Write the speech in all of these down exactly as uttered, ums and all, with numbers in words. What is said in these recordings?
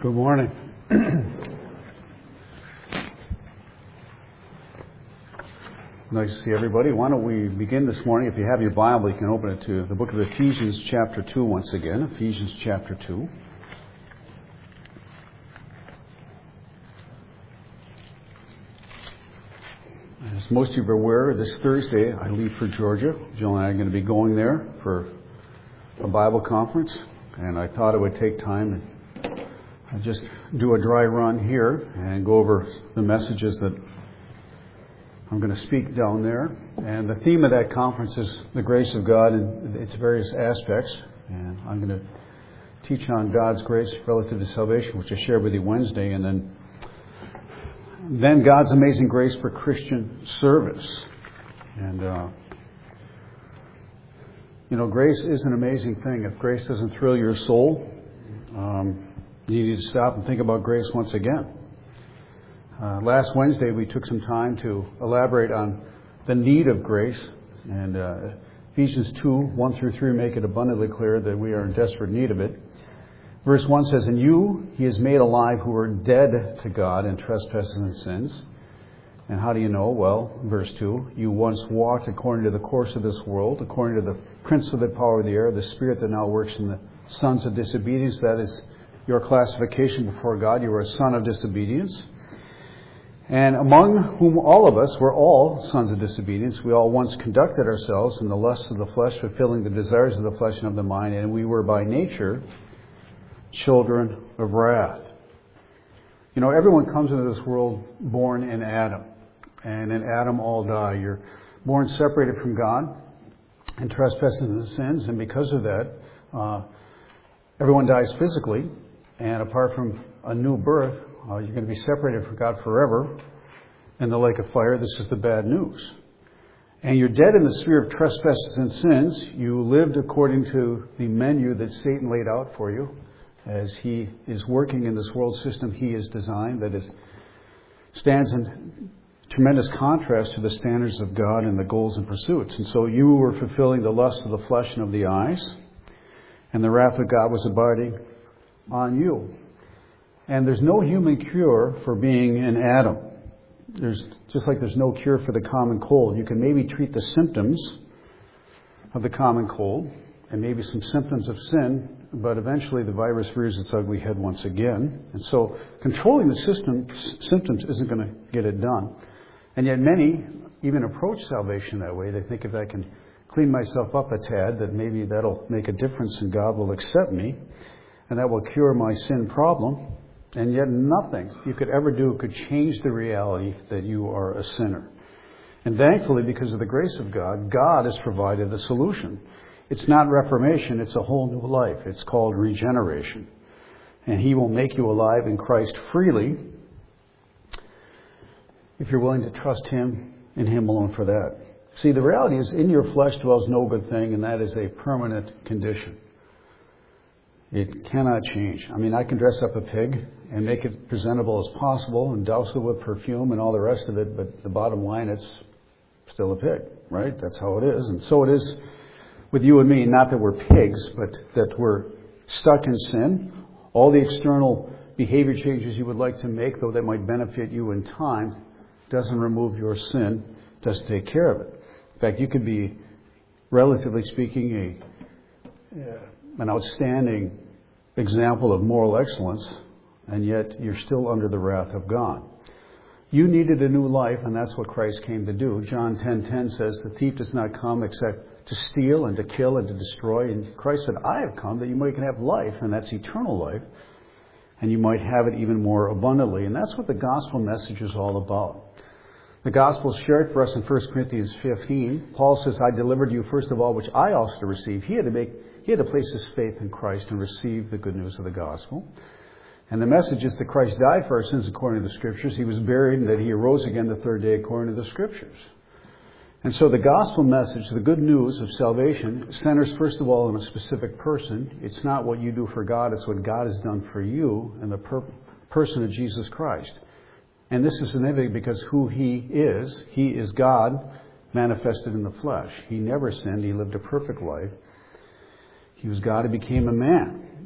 Good morning. Nice to see everybody. Why don't we begin this morning? If you have your Bible, you can open it to the book of Ephesians chapter two once again. Ephesians chapter two. As most of you are aware, this Thursday I leave for Georgia. Jill and I are going to be going there for a Bible conference, and I thought it would take time and just do a dry run here and go over the messages that I'm going to speak down there. And the theme of that conference is the grace of God in its various aspects. And I'm going to teach on God's grace relative to salvation, which I shared with you Wednesday, and then then God's amazing grace for Christian service. And uh, you know, grace is an amazing thing. If grace doesn't thrill your soul, um, you need to stop and think about grace once again. Uh, last Wednesday, we took some time to elaborate on the need of grace. And uh, Ephesians two, one through three make it abundantly clear that we are in desperate need of it. Verse one says, "In you he is made alive who were dead to God in trespasses and sins." And how do you know? Well, verse two, "You once walked according to the course of this world, according to the prince of the power of the air, the spirit that now works in the sons of disobedience." That is your classification before God. You are a son of disobedience. "And among whom all of us were all sons of disobedience. We all once conducted ourselves in the lusts of the flesh, fulfilling the desires of the flesh and of the mind. And we were by nature children of wrath." You know, everyone comes into this world born in Adam. And in Adam all die. You're born separated from God and trespasses and sins. And because of that, uh, everyone dies physically. And apart from a new birth, uh, you're going to be separated from God forever in the lake of fire. This is the bad news. And you're dead in the sphere of trespasses and sins. You lived according to the menu that Satan laid out for you as he is working in this world system he has designed that is stands in tremendous contrast to the standards of God and the goals and pursuits. And so you were fulfilling the lusts of the flesh and of the eyes, and the wrath of God was abiding on you. And there's no human cure for being in Adam. There's just like there's no cure for the common cold. You can maybe treat the symptoms of the common cold and maybe some symptoms of sin, but eventually the virus rears its ugly head once again. And so controlling the system, symptoms isn't going to get it done. And yet many even approach salvation that way. They think if I can clean myself up a tad, that maybe that'll make a difference and God will accept me, and that will cure my sin problem. And yet nothing you could ever do could change the reality that you are a sinner. And thankfully, because of the grace of God, God has provided a solution. It's not reformation, it's a whole new life. It's called regeneration. And He will make you alive in Christ freely if you're willing to trust Him and Him alone for that. See, the reality is in your flesh dwells no good thing, and that is a permanent condition. It cannot change. I mean, I can dress up a pig and make it presentable as possible and douse it with perfume and all the rest of it, but the bottom line, it's still a pig, right? That's how it is. And so it is with you and me, not that we're pigs, but that we're stuck in sin. All the external behavior changes you would like to make, though that might benefit you in time, doesn't remove your sin, doesn't take care of it. In fact, you could be, relatively speaking, a uh, an outstanding example of moral excellence, and yet you're still under the wrath of God. You needed a new life, and that's what Christ came to do. John ten ten says, "The thief does not come except to steal and to kill and to destroy." And Christ said, "I have come that you might have life," and that's eternal life, and you might have it even more abundantly. And that's what the gospel message is all about. The gospel is shared for us in First Corinthians fifteen. Paul says, "I delivered to you first of all, which I also received." He had to make He had to place his faith in Christ and receive the good news of the gospel. And the message is that Christ died for our sins according to the Scriptures. He was buried and that He arose again the third day according to the Scriptures. And so the gospel message, the good news of salvation, centers first of all on a specific person. It's not what you do for God, it's what God has done for you in the per- person of Jesus Christ. And this is significant because who He is, He is God manifested in the flesh. He never sinned. He lived a perfect life. He was God who became a man.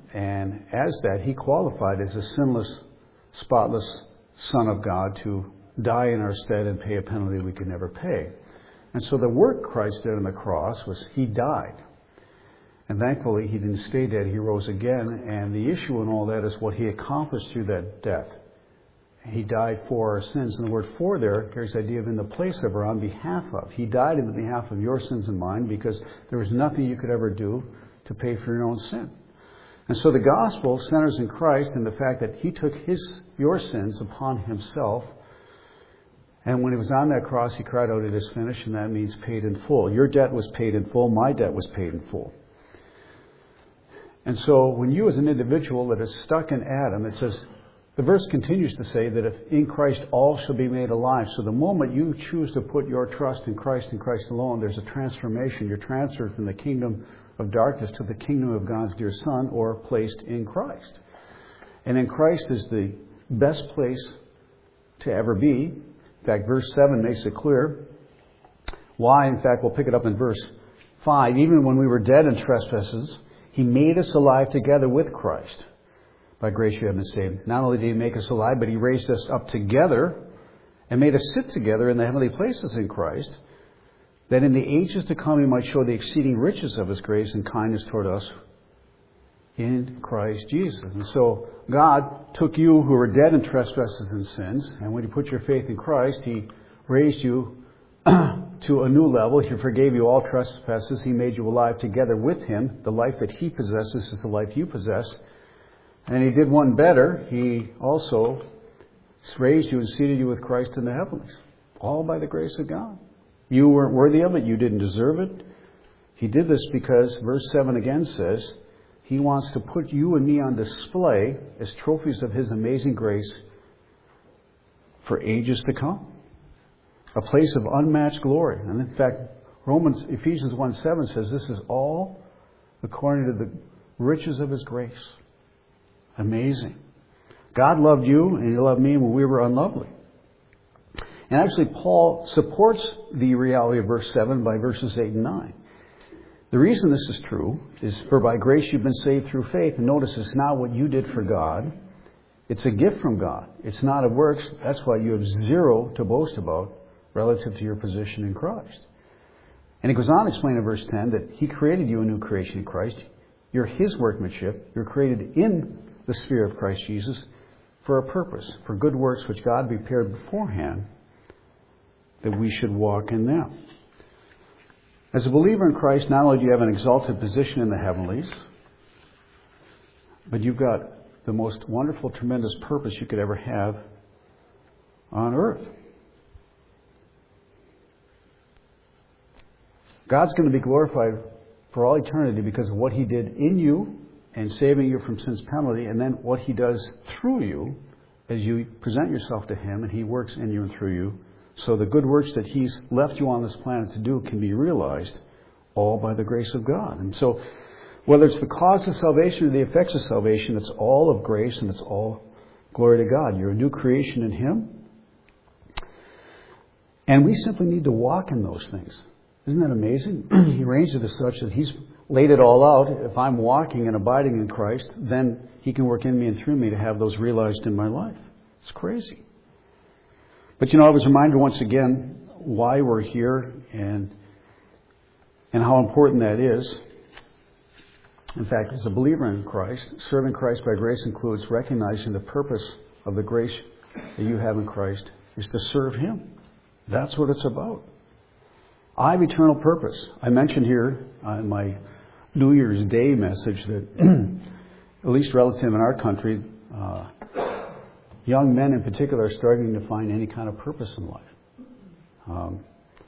And as that, he qualified as a sinless, spotless Son of God to die in our stead and pay a penalty we could never pay. And so the work Christ did on the cross was he died. And thankfully, he didn't stay dead. He rose again. And the issue in all that is what he accomplished through that death. He died for our sins. And the word for there carries the idea of in the place of or on behalf of. He died in the behalf of your sins and mine because there was nothing you could ever do to pay for your own sin. And so the gospel centers in Christ and the fact that he took his your sins upon himself. And when he was on that cross, he cried out, "It is finished," and that means paid in full. Your debt was paid in full. My debt was paid in full. And so when you as an individual that is stuck in Adam, it says, the verse continues to say that if in Christ all shall be made alive. So the moment you choose to put your trust in Christ and Christ alone, there's a transformation. You're transferred from the kingdom of darkness to the kingdom of God's dear Son, or placed in Christ. And in Christ is the best place to ever be. In fact, verse seven makes it clear why. In fact, we'll pick it up in verse five. Even when we were dead in trespasses, he made us alive together with Christ. By grace you have been saved. Not only did he make us alive, but he raised us up together and made us sit together in the heavenly places in Christ, that in the ages to come he might show the exceeding riches of his grace and kindness toward us in Christ Jesus. And so God took you who were dead in trespasses and sins, and when you put your faith in Christ, he raised you to a new level. He forgave you all trespasses. He made you alive together with him. The life that he possesses is the life you possess. And he did one better. He also raised you and seated you with Christ in the heavens. All by the grace of God. You weren't worthy of it. You didn't deserve it. He did this because, verse seven again says, he wants to put you and me on display as trophies of his amazing grace for ages to come. A place of unmatched glory. And in fact, Romans, Ephesians one seven says this is all according to the riches of his grace. Amazing. God loved you and he loved me when we were unlovely. And actually, Paul supports the reality of verse seven by verses eight and nine. The reason this is true is for by grace you've been saved through faith. And notice it's not what you did for God. It's a gift from God. It's not of works. That's why you have zero to boast about relative to your position in Christ. And it goes on to explain in verse ten that he created you a new creation in Christ. You're his workmanship. You're created in the sphere of Christ Jesus for a purpose, for good works which God prepared beforehand that we should walk in them. As a believer in Christ, not only do you have an exalted position in the heavenlies, but you've got the most wonderful, tremendous purpose you could ever have on earth. God's going to be glorified for all eternity because of what he did in you and saving you from sin's penalty, and then what he does through you as you present yourself to him and he works in you and through you. So the good works that he's left you on this planet to do can be realized all by the grace of God. And so whether it's the cause of salvation or the effects of salvation, it's all of grace and it's all glory to God. You're a new creation in him. And we simply need to walk in those things. Isn't that amazing? He arranged it as such that he's laid it all out. If I'm walking and abiding in Christ, then he can work in me and through me to have those realized in my life. It's crazy. But you know, I was reminded once again why we're here and and how important that is. In fact, as a believer in Christ, serving Christ by grace includes recognizing the purpose of the grace that you have in Christ is to serve him. That's what it's about. I have eternal purpose. I mentioned here in my New Year's Day message that, at least relative in our country, uh, young men in particular are struggling to find any kind of purpose in life. Um,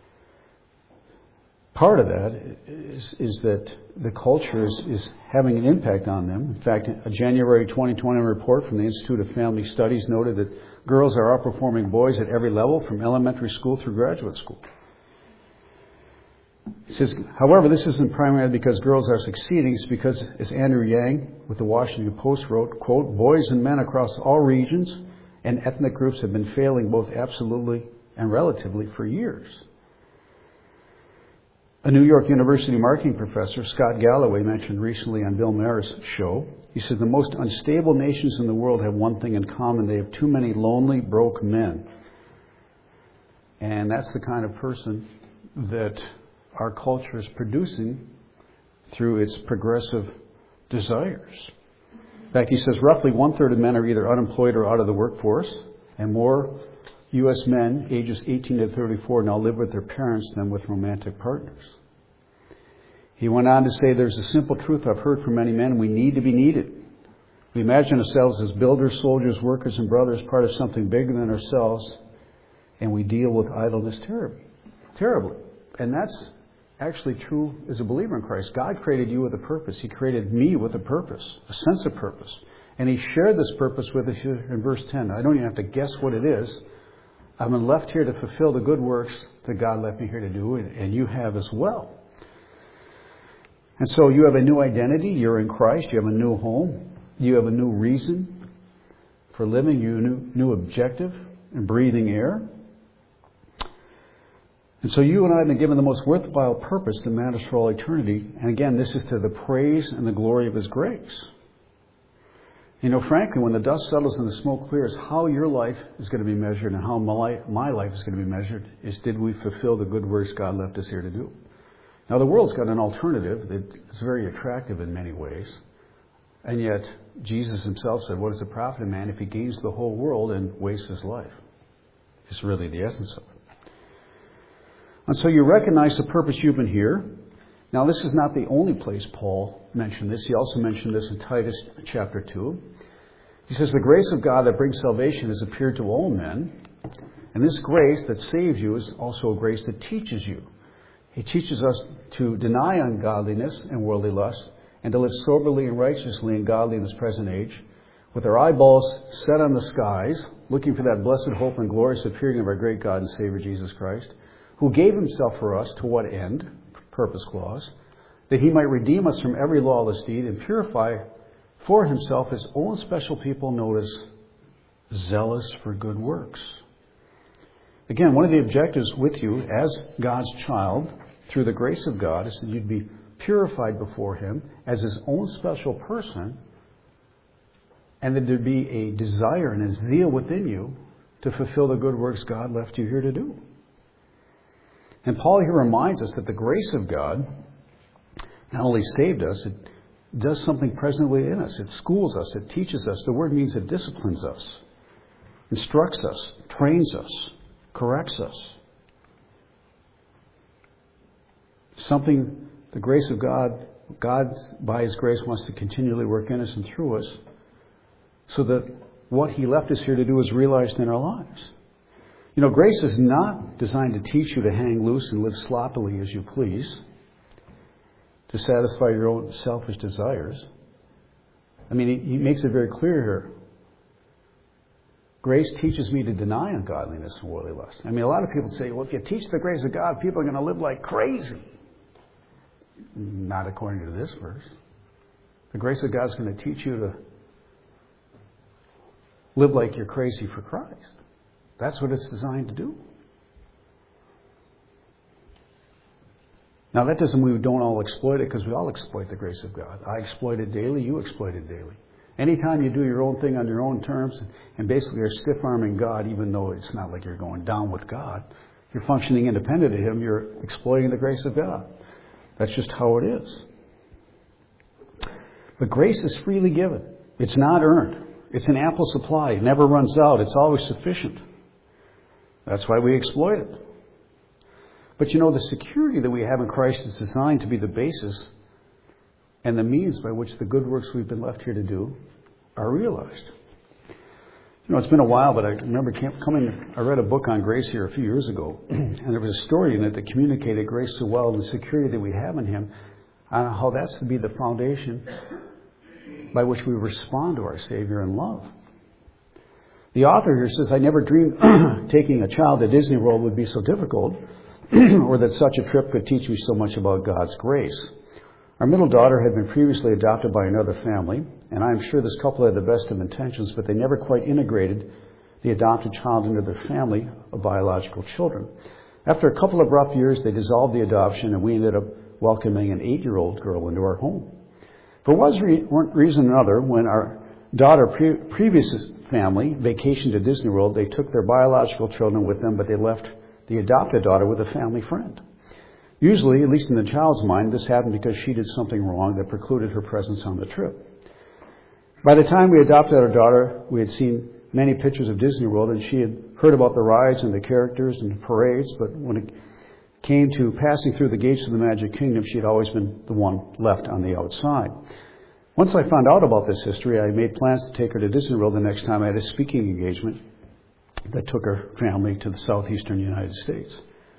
part of that is, is that the culture is, is having an impact on them. In fact, a January twenty twenty report from the Institute of Family Studies noted that girls are outperforming boys at every level, from elementary school through graduate school. It says, however, this isn't primarily because girls are succeeding. It's because, as Andrew Yang with the Washington Post wrote, quote, boys and men across all regions and ethnic groups have been failing both absolutely and relatively for years. A New York University marketing professor, Scott Galloway, mentioned recently on Bill Maher's show, he said, the most unstable nations in the world have one thing in common. They have too many lonely, broke men. And that's the kind of person that our culture is producing through its progressive desires. In fact, he says roughly one-third of men are either unemployed or out of the workforce, and more U S men ages eighteen to thirty-four now live with their parents than with romantic partners. He went on to say, there's a simple truth I've heard from many men. We need to be needed. We imagine ourselves as builders, soldiers, workers, and brothers, part of something bigger than ourselves, and we deal with idleness terribly. Terribly. And that's actually true as a believer in Christ. God created you with a purpose. He created me with a purpose, a sense of purpose. And He shared this purpose with us in verse ten. I don't even have to guess what it is. I've been left here to fulfill the good works that God left me here to do, and you have as well. And so you have a new identity. You're in Christ. You have a new home. You have a new reason for living. You have a new, new objective in breathing air. And so you and I have been given the most worthwhile purpose that matters for all eternity. And again, this is to the praise and the glory of His grace. You know, frankly, when the dust settles and the smoke clears, how your life is going to be measured and how my, my life is going to be measured is, did we fulfill the good works God left us here to do? Now, the world's got an alternative that's very attractive in many ways. And yet, Jesus Himself said, what is the profit of man if he gains the whole world and wastes his life? It's really the essence of it. And so you recognize the purpose you've been here. Now, this is not the only place Paul mentioned this. He also mentioned this in Titus chapter two. He says, the grace of God that brings salvation has appeared to all men. And this grace that saves you is also a grace that teaches you. He teaches us to deny ungodliness and worldly lust and to live soberly and righteously and godly in this present age, with our eyeballs set on the skies, looking for that blessed hope and glorious appearing of our great God and Savior Jesus Christ, who gave Himself for us to what end? Purpose clause. That He might redeem us from every lawless deed and purify for Himself His own special people, notice, zealous for good works. Again, one of the objectives with you as God's child, through the grace of God, is that you'd be purified before Him as His own special person, and that there'd be a desire and a zeal within you to fulfill the good works God left you here to do. And Paul here reminds us that the grace of God not only saved us, it does something presently in us. It schools us. It teaches us. The word means it disciplines us, instructs us, trains us, corrects us. Something, the grace of God, God by His grace wants to continually work in us and through us so that what He left us here to do is realized in our lives. You know, grace is not designed to teach you to hang loose and live sloppily as you please, to satisfy your own selfish desires. I mean, he, he makes it very clear here. Grace teaches me to deny ungodliness and worldly lust. I mean, a lot of people say, well, if you teach the grace of God, people are going to live like crazy. Not according to this verse. The grace of God is going to teach you to live like you're crazy for Christ. That's what it's designed to do. Now, that doesn't mean we don't all exploit it, because we all exploit the grace of God. I exploit it daily. You exploit it daily. Anytime you do your own thing on your own terms and basically are stiff-arming God, even though it's not like you're going down with God, you're functioning independent of Him, you're exploiting the grace of God. That's just how it is. But grace is freely given. It's not earned. It's an ample supply. It never runs out. It's always sufficient. That's why we exploit it. But you know, the security that we have in Christ is designed to be the basis and the means by which the good works we've been left here to do are realized. You know, it's been a while, but I remember coming, I read a book on grace here a few years ago, and there was a story in it that communicated grace so well and the security that we have in Him, and how that's to be the foundation by which we respond to our Savior in love. The author here says, I never dreamed taking a child to Disney World would be so difficult, or that such a trip could teach me so much about God's grace. Our middle daughter had been previously adopted by another family, and I'm sure this couple had the best of intentions, but they never quite integrated the adopted child into their family of biological children. After a couple of rough years, they dissolved the adoption, and we ended up welcoming an eight-year-old girl into our home. For one reason or another, when our daughter pre- previous family vacationed to Disney World, they took their biological children with them, but they left the adopted daughter with a family friend. Usually, at least in the child's mind, this happened because she did something wrong that precluded her presence on the trip. By the time we adopted our daughter, we had seen many pictures of Disney World, and she had heard about the rides and the characters and the parades, but when it came to passing through the gates of the Magic Kingdom, she had always been the one left on the outside. Once I found out about this history, I made plans to take her to Disney World the next time I had a speaking engagement that took her family to the southeastern United States.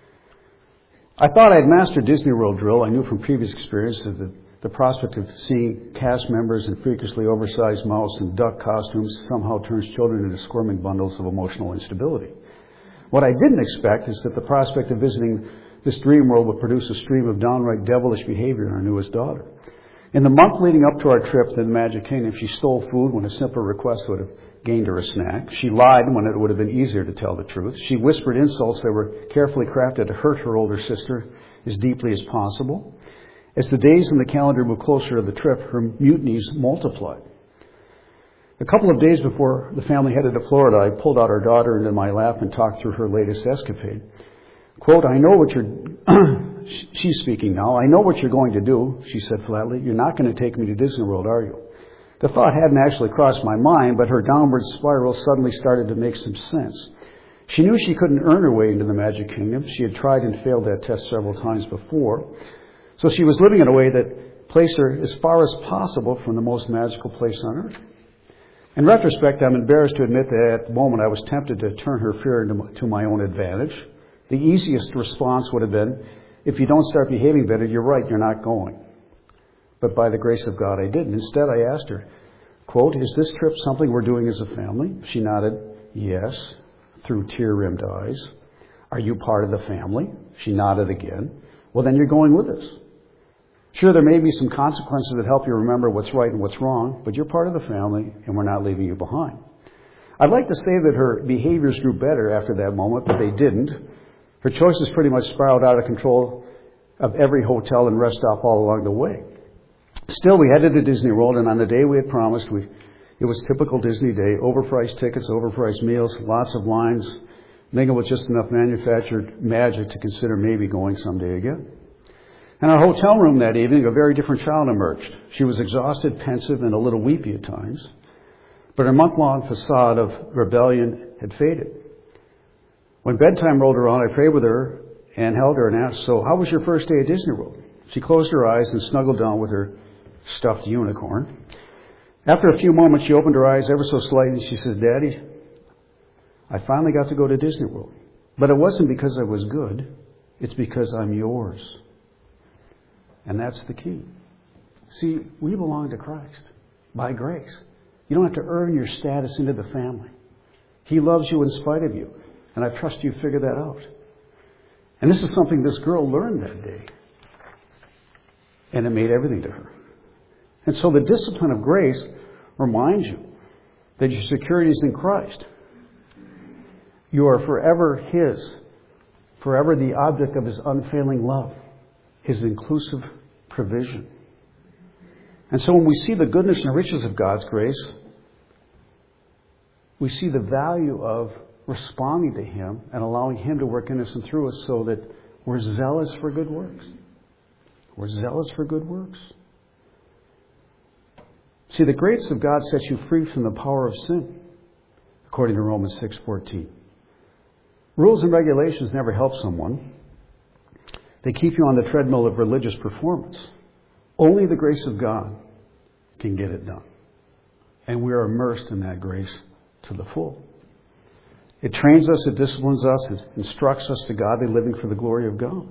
I thought I had mastered Disney World drill. I knew from previous experience that the, the prospect of seeing cast members in freakishly oversized mouse and duck costumes somehow turns children into squirming bundles of emotional instability. What I didn't expect is that the prospect of visiting this dream world would produce a stream of downright devilish behavior in our newest daughter. In the month leading up to our trip to the Magic Kingdom, she stole food when a simple request would have gained her a snack. She lied when it would have been easier to tell the truth. She whispered insults that were carefully crafted to hurt her older sister as deeply as possible. As the days in the calendar moved closer to the trip, her mutinies multiplied. A couple of days before the family headed to Florida, I pulled out our daughter into my lap and talked through her latest escapade. Quote, I know what you're, she's speaking now, I know what you're going to do, she said flatly. You're not going to take me to Disney World, are you? The thought hadn't actually crossed my mind, but her downward spiral suddenly started to make some sense. She knew she couldn't earn her way into the Magic Kingdom. She had tried and failed that test several times before. So she was living in a way that placed her as far as possible from the most magical place on earth. In retrospect, I'm embarrassed to admit that at the moment I was tempted to turn her fear into to my own advantage. The easiest response would have been, if you don't start behaving better, you're right, you're not going. But by the grace of God, I didn't. Instead, I asked her, quote, is this trip something we're doing as a family? She nodded, yes, through tear-rimmed eyes. Are you part of the family? She nodded again. Well, then you're going with us. Sure, there may be some consequences that help you remember what's right and what's wrong, but you're part of the family, and we're not leaving you behind. I'd like to say that her behaviors grew better after that moment, but they didn't. Her choices pretty much spiraled out of control of every hotel and rest stop all along the way. Still, we headed to Disney World, and on the day we had promised, we, it was typical Disney day, overpriced tickets, overpriced meals, lots of lines, mingled with just enough manufactured magic to consider maybe going someday again. In our hotel room that evening, a very different child emerged. She was exhausted, pensive, and a little weepy at times, but her month-long facade of rebellion had faded. When bedtime rolled around, I prayed with her and held her and asked, so how was your first day at Disney World? She closed her eyes and snuggled down with her stuffed unicorn. After a few moments, she opened her eyes ever so slightly. She says, Daddy, I finally got to go to Disney World. But it wasn't because I was good. It's because I'm yours. And that's the key. See, we belong to Christ by grace. You don't have to earn your status into the family. He loves you in spite of you. And I trust you figure that out. And this is something this girl learned that day. And it made everything to her. And so the discipline of grace reminds you that your security is in Christ. You are forever His, forever the object of His unfailing love, His inclusive provision. And so when we see the goodness and riches of God's grace, we see the value of responding to Him and allowing Him to work in us and through us so that we're zealous for good works. We're zealous for good works. See, the grace of God sets you free from the power of sin, according to Romans six fourteen. Rules and regulations never help someone. They keep you on the treadmill of religious performance. Only the grace of God can get it done. And we are immersed in that grace to the full. It trains us, it disciplines us, it instructs us to godly living for the glory of God.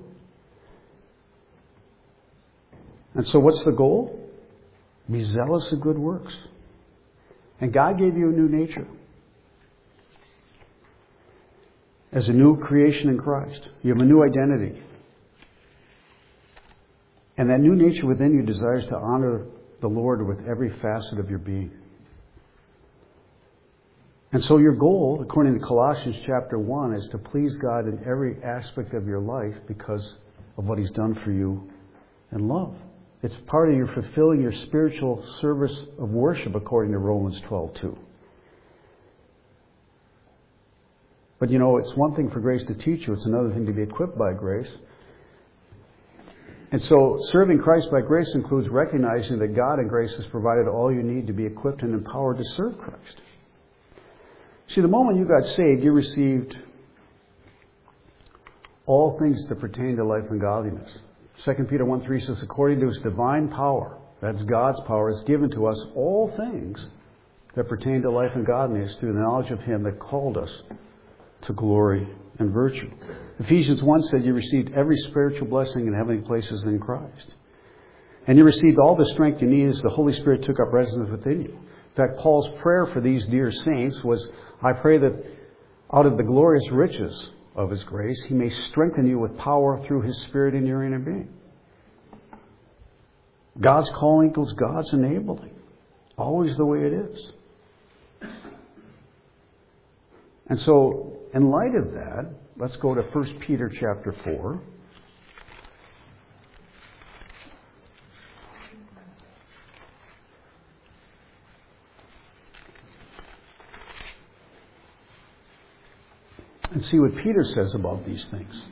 And so what's the goal? Be zealous of good works. And God gave you a new nature. As a new creation in Christ. You have a new identity. And that new nature within you desires to honor the Lord with every facet of your being. And so your goal, according to Colossians chapter one, is to please God in every aspect of your life because of what He's done for you in love. It's part of your fulfilling your spiritual service of worship according to Romans twelve two. But you know, it's one thing for grace to teach you, it's another thing to be equipped by grace. And so serving Christ by grace includes recognizing that God in grace has provided all you need to be equipped and empowered to serve Christ. See, the moment you got saved, you received all things that pertain to life and godliness. Second Peter one three says, according to His divine power, that's God's power, is given to us all things that pertain to life and godliness through the knowledge of Him that called us to glory and virtue. Ephesians one said you received every spiritual blessing in heavenly places in Christ. And you received all the strength you need as the Holy Spirit took up residence within you. In fact, Paul's prayer for these dear saints was, I pray that out of the glorious riches of His grace, He may strengthen you with power through His Spirit in your inner being. God's calling equals God's enabling. Always the way it is. And so, in light of that, let's go to First Peter chapter four. And see what Peter says about these things.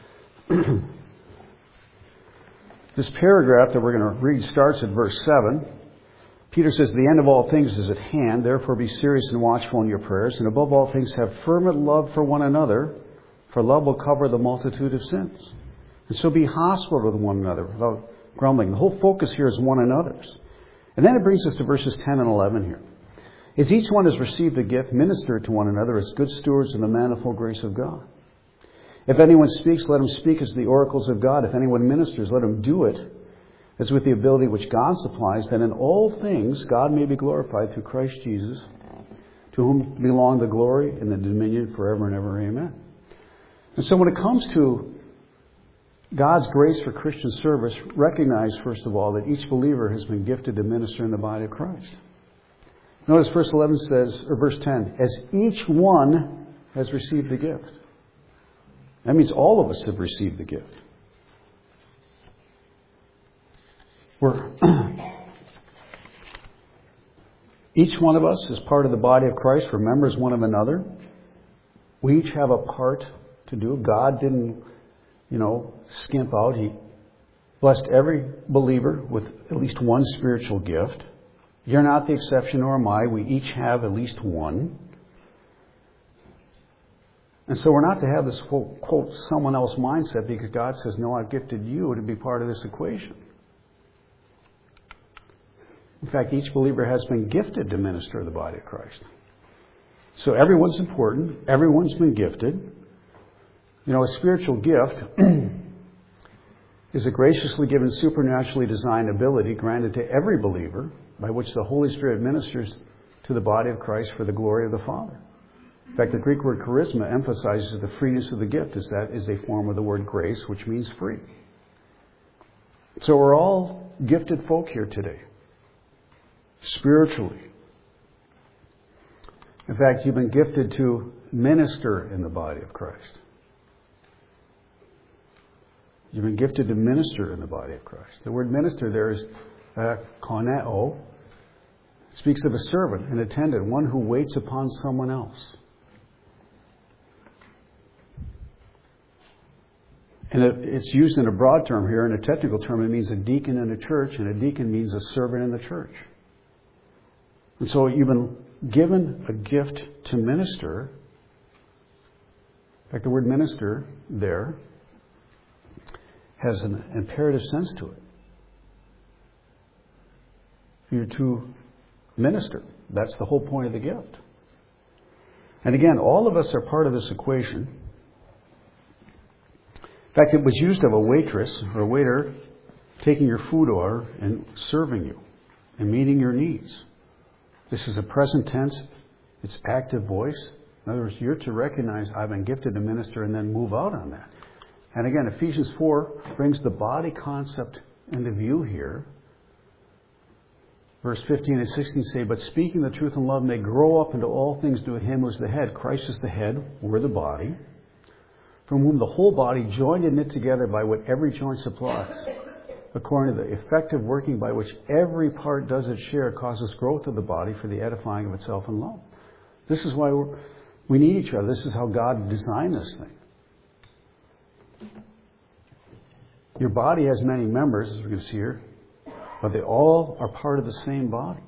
This paragraph that we're going to read starts at verse seven. Peter says, the end of all things is at hand. Therefore be serious and watchful in your prayers. And above all things have fervent love for one another. For love will cover the multitude of sins. And so be hospitable with one another without grumbling. The whole focus here is one another's. And then it brings us to verses ten and eleven here. As each one has received a gift, minister to one another as good stewards of the manifold grace of God. If anyone speaks, let him speak as the oracles of God. If anyone ministers, let him do it as with the ability which God supplies, that in all things God may be glorified through Christ Jesus, to whom belong the glory and the dominion forever and ever. Amen. And so when it comes to God's grace for Christian service, recognize, first of all, that each believer has been gifted to minister in the body of Christ. Notice verse eleven says, or verse ten, as each one has received a gift. That means all of us have received the gift. We're each one of us is part of the body of Christ. We're members one of another. We each have a part to do. God didn't, you know, skimp out. He blessed every believer with at least one spiritual gift. You're not the exception, nor am I. We each have at least one. And so we're not to have this, quote, quote, someone else mindset because God says, no, I've gifted you to be part of this equation. In fact, each believer has been gifted to minister to the body of Christ. So everyone's important. Everyone's been gifted. You know, a spiritual gift is a graciously given, supernaturally designed ability granted to every believer by which the Holy Spirit ministers to the body of Christ for the glory of the Father. In fact, the Greek word charisma emphasizes the freeness of the gift, as that is a form of the word grace, which means free. So we're all gifted folk here today, spiritually. In fact, you've been gifted to minister in the body of Christ. You've been gifted to minister in the body of Christ. The word minister there is uh, koneo. It speaks of a servant, an attendant, one who waits upon someone else. And it, it's used in a broad term here. In a technical term, it means a deacon in a church, and a deacon means a servant in the church. And so you've been given a gift to minister. In fact, the word minister there has an imperative sense to it. You're to minister. That's the whole point of the gift. And again, all of us are part of this equation. In fact, it was used of a waitress or a waiter taking your food order and serving you and meeting your needs. This is a present tense. It's active voice. In other words, you're to recognize I've been gifted to minister and then move out on that. And again, Ephesians four brings the body concept into view here. Verse fifteen and sixteen say, but speaking the truth in love may grow up into all things to him who is the head. Christ is the head, we're the body, from whom the whole body, joined and knit together by what every joint supplies, according to the effective working by which every part does its share, causes growth of the body for the edifying of itself in love. This is why we're, we need each other. This is how God designed this thing. Your body has many members, as we can see here, but they all are part of the same body.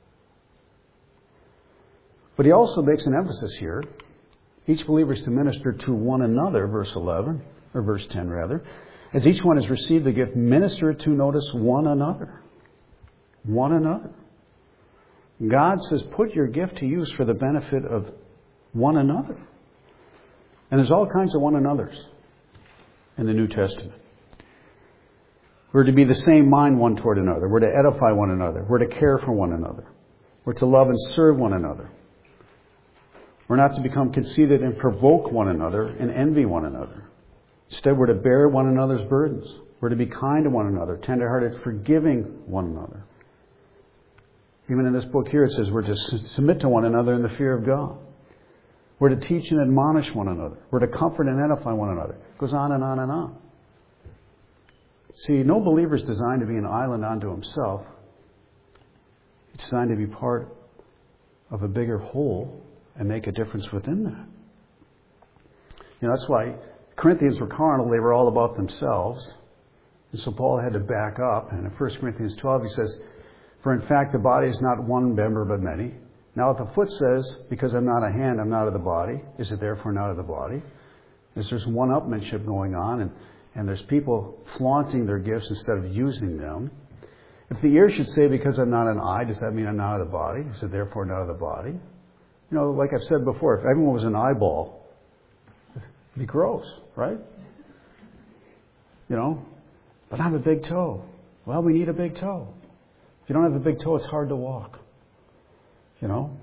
But he also makes an emphasis here. Each believer is to minister to one another, verse eleven, or verse ten rather. As each one has received the gift, minister it to, notice, one another. One another. God says, put your gift to use for the benefit of one another. And there's all kinds of one another's in the New Testament. We're to be the same mind one toward another. We're to edify one another. We're to care for one another. We're to love and serve one another. We're not to become conceited and provoke one another and envy one another. Instead, we're to bear one another's burdens. We're to be kind to one another, tenderhearted, forgiving one another. Even in this book here, it says we're to submit to one another in the fear of God. We're to teach and admonish one another. We're to comfort and edify one another. It goes on and on and on. See, no believer is designed to be an island unto himself. It's designed to be part of a bigger whole and make a difference within that. You know, that's why Corinthians were carnal. They were all about themselves. And so Paul had to back up. And in First Corinthians twelve, he says, for in fact, the body is not one member, but many. Now, if the foot says, because I'm not a hand, I'm not of the body, is it therefore not of the body? Is there's one-upmanship going on, and, and there's people flaunting their gifts instead of using them. If the ear should say, because I'm not an eye, does that mean I'm not of the body? Is it therefore not of the body? You know, like I've said before, if everyone was an eyeball, it'd be gross, right? You know, but I have a big toe. Well, we need a big toe. If you don't have a big toe, it's hard to walk. You know?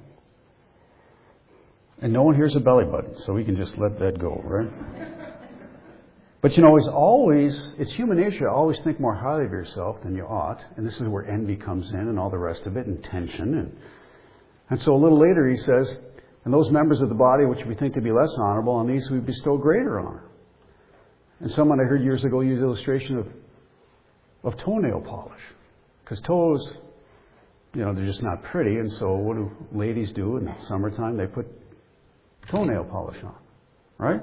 And no one hears a belly button, so we can just let that go, right? But you know, it's always, it's human nature to always think more highly of yourself than you ought. And this is where envy comes in and all the rest of it, and tension. And, and so a little later he says, and those members of the body which we think to be less honorable, on these we bestow greater honor. And someone I heard years ago use the illustration of, of toenail polish. Because toes, you know, they're just not pretty. And so what do ladies do in the summertime? They put toenail polish on, right?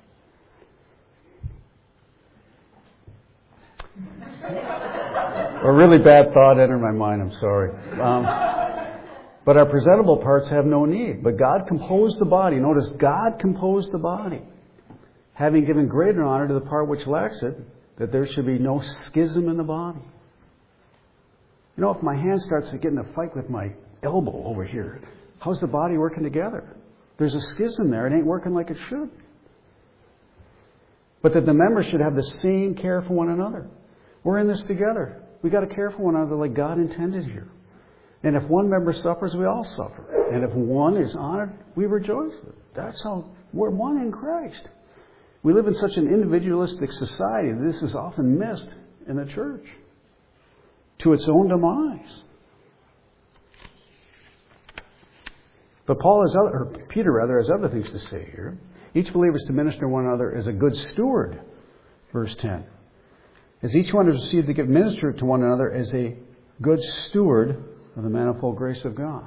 A really bad thought entered my mind, I'm sorry. Um, but our presentable parts have no need. But God composed the body. Notice, God composed the body, having given greater honor to the part which lacks it, that there should be no schism in the body. You know, if my hand starts to get in a fight with my elbow over here, how's the body working together? There's a schism there. It ain't working like it should. But that the members should have the same care for one another. We're in this together. We got to care for one another like God intended here. And if one member suffers, we all suffer. And if one is honored, we rejoice. That's how we're one in Christ. We live in such an individualistic society that this is often missed in the church to its own demise. But Paul has other, or Peter rather, has other things to say here. Each believer is to minister to one another as a good steward, verse ten. As each one has received the gift, minister to one another as a good steward of the manifold grace of God.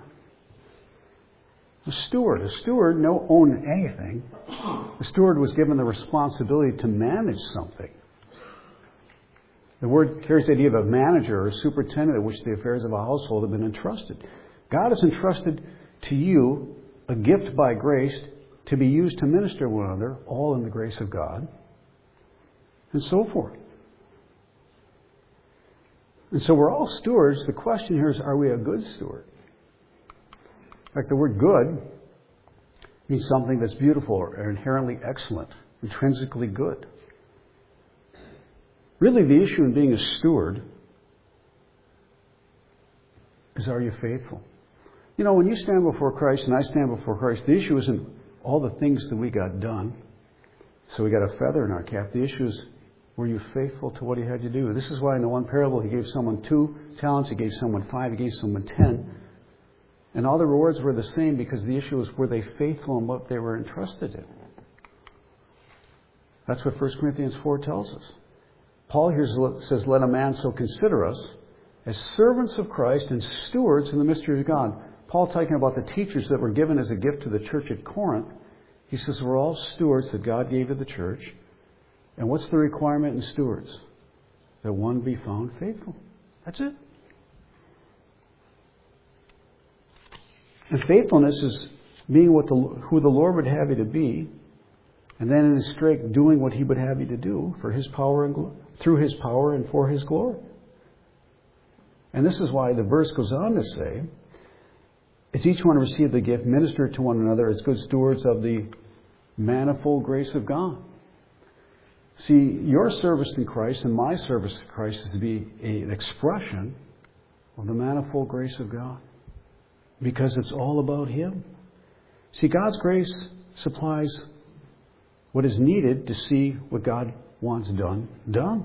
A steward. A steward no owned anything. A steward was given the responsibility to manage something. The word carries the idea of a manager or a superintendent of which the affairs of a household have been entrusted. God has entrusted to you a gift by grace to be used to minister to one another, all in the grace of God, and so forth. And so we're all stewards. The question here is, are we a good steward? In fact, the word good means something that's beautiful or inherently excellent, intrinsically good. Really, the issue in being a steward is, are you faithful? You know, when you stand before Christ and I stand before Christ, the issue isn't all the things that we got done, so we got a feather in our cap. The issue is, Were you faithful to what he had you do? This is why in the one parable he gave someone two talents, he gave someone five, he gave someone ten. And all the rewards were the same because the issue was, were they faithful in what they were entrusted in? That's what First Corinthians four tells us. Paul here says, let a man so consider us as servants of Christ and stewards in the mystery of God. Paul talking about the teachers that were given as a gift to the church at Corinth. He says we're all stewards that God gave to the church. And what's the requirement in stewards? That one be found faithful. That's it. And faithfulness is being what the, who the Lord would have you to be, and then in His strength doing what He would have you to do for His power and glo- through His power and for His glory. And this is why the verse goes on to say, as each one received the gift, minister to one another as good stewards of the manifold grace of God. See, your service in Christ and my service to Christ is to be a, an expression of the manifold grace of God. Because it's all about Him. See, God's grace supplies what is needed to see what God wants done, done.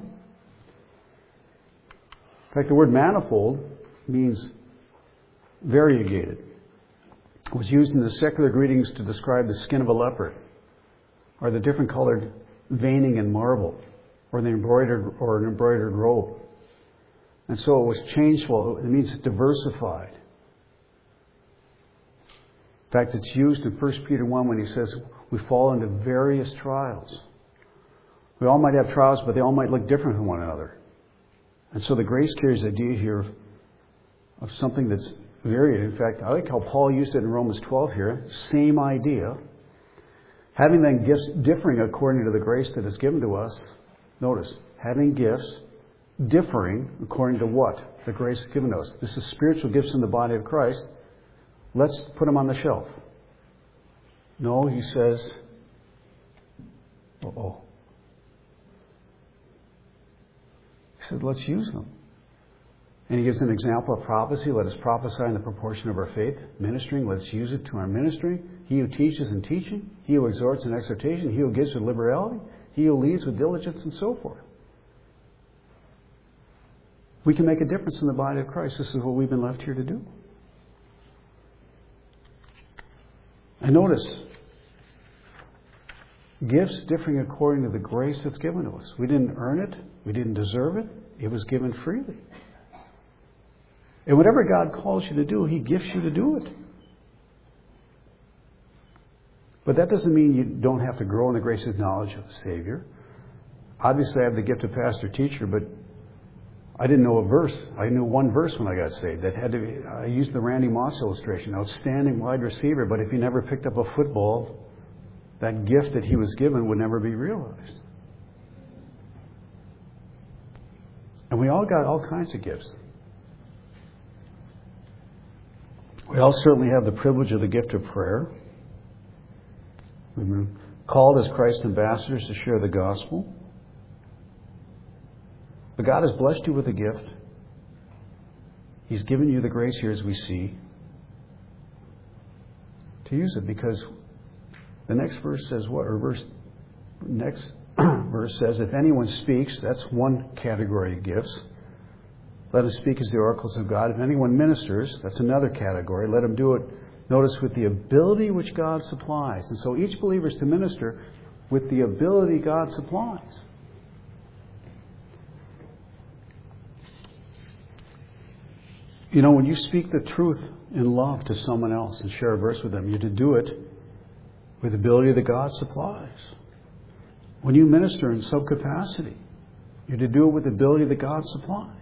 In fact, the word manifold means variegated. It was used in the secular greetings to describe the skin of a leopard, or the different colored veining in marble, or the embroidered or an embroidered robe. And so it was changeful. It means diversified. In fact, it's used in First Peter one when he says we fall into various trials. We all might have trials, but they all might look different from one another. And so the grace carries the idea here of, of something that's varied. In fact, I like how Paul used it in Romans twelve here. Same idea. Having then gifts differing according to the grace that is given to us. Notice, having gifts differing according to what? The grace given to us. This is spiritual gifts in the body of Christ. Let's put them on the shelf. No, he says, uh-oh. He said, let's use them. And he gives an example of prophecy. Let us prophesy in the proportion of our faith. Ministering, let's use it to our ministry. He who teaches in teaching. He who exhorts in exhortation. He who gives with liberality. He who leads with diligence, and so forth. We can make a difference in the body of Christ. This is what we've been left here to do. And notice, gifts differing according to the grace that's given to us. We didn't earn it. We didn't deserve it. It was given freely. And whatever God calls you to do, He gifts you to do it. But that doesn't mean you don't have to grow in the grace of knowledge of the Savior. Obviously, I have the gift of pastor-teacher, but I didn't know a verse. I knew one verse when I got saved. That had to be, I used the Randy Moss illustration. Outstanding wide receiver, but if he never picked up a football, that gift that he was given would never be realized. And we all got all kinds of gifts. We all certainly have the privilege of the gift of prayer. We've been called as Christ's ambassadors to share the gospel. But God has blessed you with a gift. He's given you the grace here, as we see, to use it, because the next verse says what? Or verse next verse says, if anyone speaks, that's one category of gifts. Let him speak as the oracles of God. If anyone ministers, that's another category. Let him do it, notice, with the ability which God supplies. And so each believer is to minister with the ability God supplies. You know, when you speak the truth in love to someone else and share a verse with them, you're to do it with the ability that God supplies. When you minister in some capacity, you're to do it with the ability that God supplies.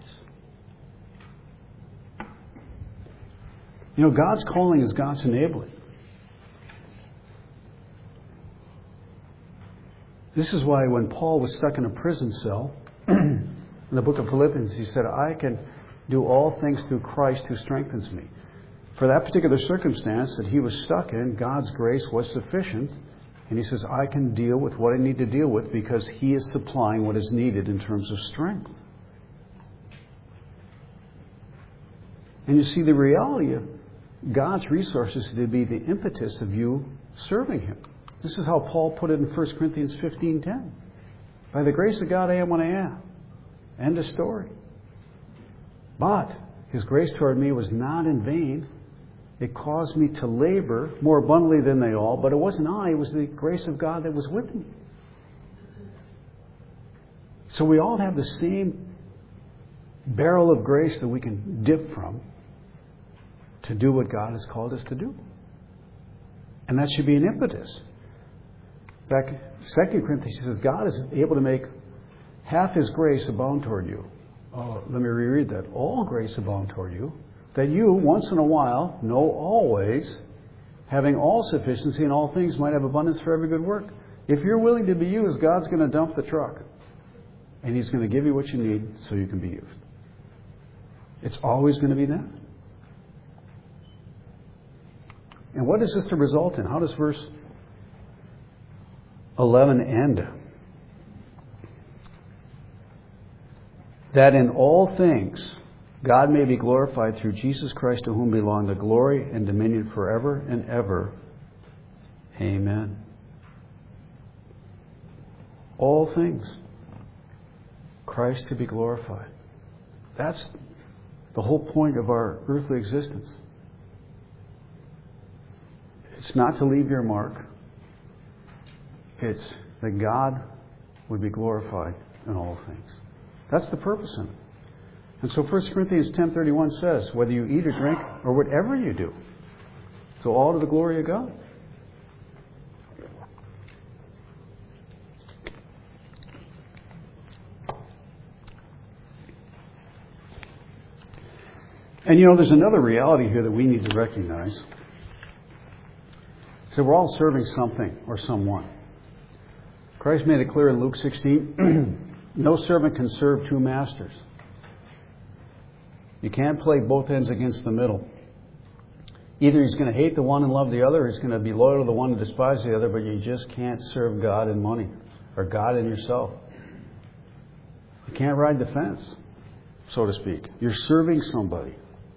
You know, God's calling is God's enabling. This is why when Paul was stuck in a prison cell, in the book of Philippians, he said, I can do all things through Christ who strengthens me. For that particular circumstance that he was stuck in, God's grace was sufficient. And he says, I can deal with what I need to deal with because He is supplying what is needed in terms of strength. And you see, the reality of God's resources to be the impetus of you serving Him. This is how Paul put it in First Corinthians fifteen ten. By the grace of God, I am what I am. End of story. But His grace toward me was not in vain. It caused me to labor more abundantly than they all. But it wasn't I. It was the grace of God that was with me. So we all have the same barrel of grace that we can dip from to do what God has called us to do. And that should be an impetus. Back Second Corinthians says, God is able to make half His grace abound toward you. Oh, let me reread that. All grace abound toward you, that you, once in a while, know always, having all sufficiency in all things, might have abundance for every good work. If you're willing to be used, God's going to dump the truck. And He's going to give you what you need so you can be used. It's always going to be that. And what is this to result in? How does verse eleven end? That in all things God may be glorified through Jesus Christ, to whom belong the glory and dominion forever and ever. Amen. All things. Christ to be glorified. That's the whole point of our earthly existence. It's not to leave your mark. It's that God would be glorified in all things. That's the purpose of it. And so First Corinthians ten thirty-one says, whether you eat or drink or whatever you do, so all to the glory of God. And you know, there's another reality here that we need to recognize. So we're all serving something or someone. Christ made it clear in Luke sixteen, no servant can serve two masters. You can't play both ends against the middle. Either he's going to hate the one and love the other, or he's going to be loyal to the one and despise the other, but you just can't serve God and money, or God and yourself. You can't ride the fence, so to speak. You're serving somebody.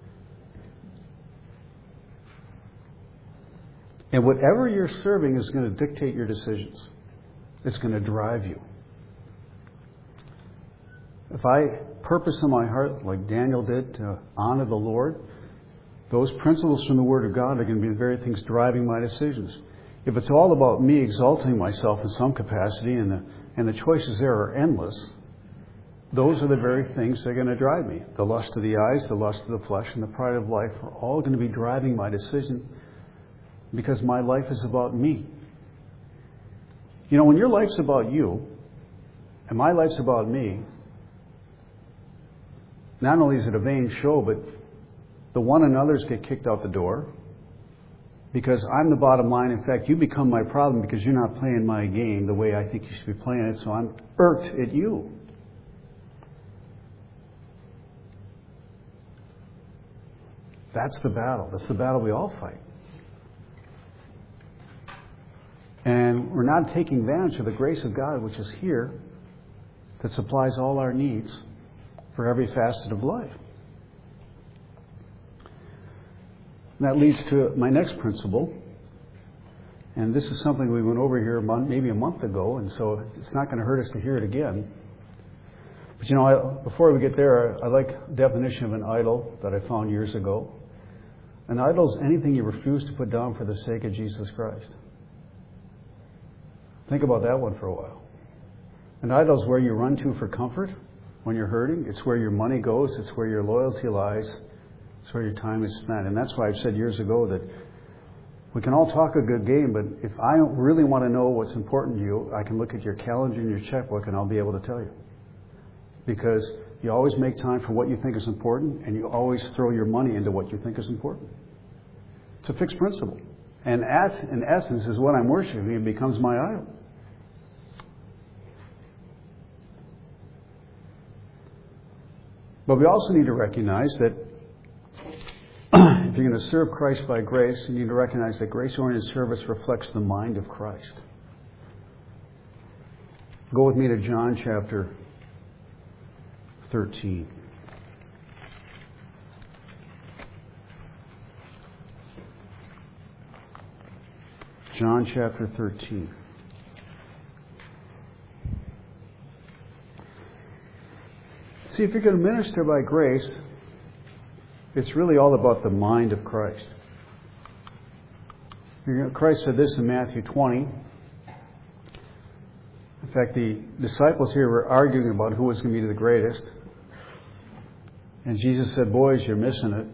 And whatever you're serving is going to dictate your decisions. It's going to drive you. If I purpose in my heart, like Daniel did, to honor the Lord, those principles from the Word of God are going to be the very things driving my decisions. If it's all about me exalting myself in some capacity, and the, and the choices there are endless, those are the very things that are going to drive me. The lust of the eyes, the lust of the flesh, and the pride of life are all going to be driving my decisions, because my life is about me. You know, when your life's about you, and my life's about me, not only is it a vain show, but the one and others get kicked out the door, because I'm the bottom line. In fact, you become my problem because you're not playing my game the way I think you should be playing it, so I'm irked at you. That's the battle. That's the battle we all fight. And we're not taking advantage of the grace of God, which is here, that supplies all our needs for every facet of life. And that leads to my next principle. And this is something we went over here a month, maybe a month ago, and so it's not going to hurt us to hear it again. But you know, I, before we get there, I, I like the definition of an idol that I found years ago. An idol is anything you refuse to put down for the sake of Jesus Christ. Think about that one for a while. An idol is where you run to for comfort when you're hurting. It's where your money goes. It's where your loyalty lies. It's where your time is spent. And that's why I've said years ago that we can all talk a good game, but if I really want to know what's important to you, I can look at your calendar and your checkbook and I'll be able to tell you. Because you always make time for what you think is important, and you always throw your money into what you think is important. It's a fixed principle. And at, in essence, is what I'm worshiping. It becomes my idol. But we also need to recognize that if you're going to serve Christ by grace, you need to recognize that grace-oriented service reflects the mind of Christ. Go with me to John chapter thirteen. John chapter thirteen. See, if you're going to minister by grace, it's really all about the mind of Christ. Christ said this in Matthew twenty. In fact, the disciples here were arguing about who was going to be the greatest. And Jesus said, boys, you're missing it.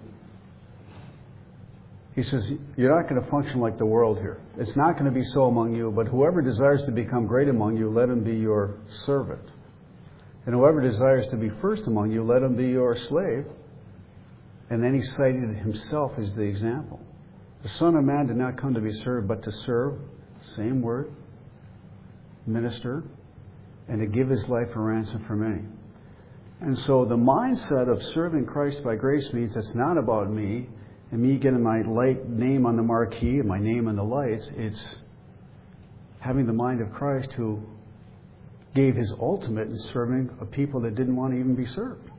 He says, you're not going to function like the world here. It's not going to be so among you, but whoever desires to become great among you, let him be your servant. And whoever desires to be first among you, let him be your slave. And then he cited himself as the example. The Son of Man did not come to be served, but to serve, same word, minister, and to give his life a ransom for many. And so the mindset of serving Christ by grace means it's not about me and me getting my light name on the marquee and my name on the lights. It's having the mind of Christ, who gave his ultimate in serving a people that didn't want to even be served.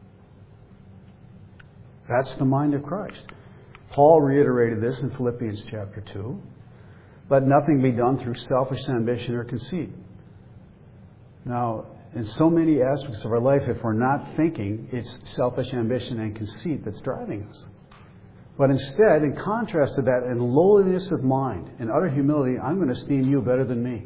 That's the mind of Christ. Paul reiterated this in Philippians chapter two. Let nothing be done through selfish ambition or conceit. Now, in so many aspects of our life, if we're not thinking, it's selfish ambition and conceit that's driving us. But instead, in contrast to that, in lowliness of mind and utter humility, I'm going to esteem you better than me.